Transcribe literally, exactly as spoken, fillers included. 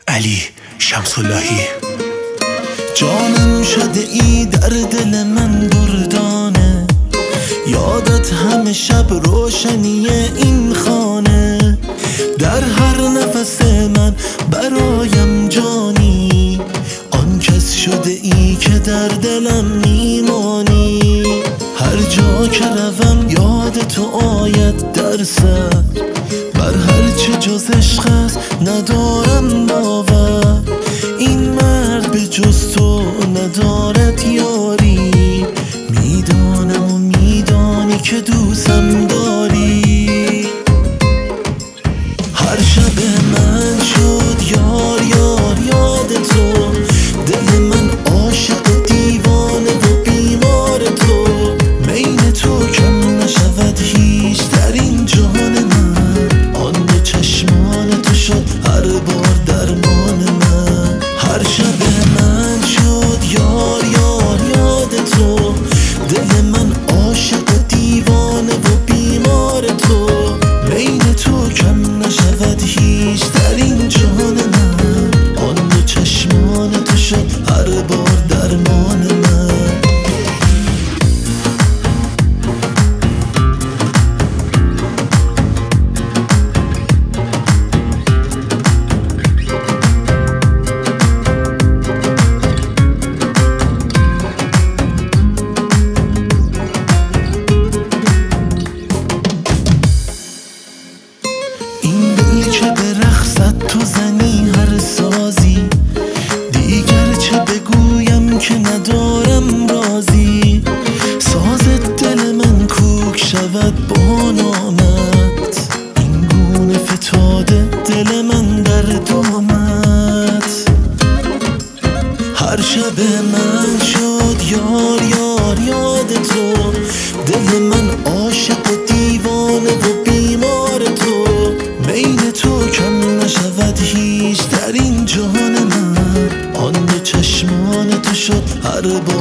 علی شمس‌اللهی. جانم شده ای در دل من دردانه، یادت همه شب روشنی این خانه، در هر نفس من برایم جانی، آن کس شده ای که در دلم میمانی. هر جا که روم یاد تو آید در سر، بر هر چه جز عشق است ندارم باور. این مرد به جز تو ندارد یاری، میدانم و میدانی که دوستم داری. هر شب من شد یار یار یاد تو، دل من عاشق و دیوانه و بیمار تو. بین تو کم نشود هیچ در این جهان من، آن دو چشمان تو شد هر بار درمان من. هر شب من شد یار یار یاد تو، دل من عاشق و دیوانه و بیمار تو. بین تو کم نشود هیچ در این جهان من، آن دو چشمان تو شد هر بار درمان من. که به رقصت تو زنی هر سازی، دیگر چه بگویم که ندارم رازی. ساز دل من کوک شود با نامت، این گونه فتاده دل من در دامت. هر شب من شد یار یار یاد تو، دل من عاشق و دیوانه و بیمار تو. بین تو کم نشود هیچ در این جهان من، آن دو چشمان تو شد هر بار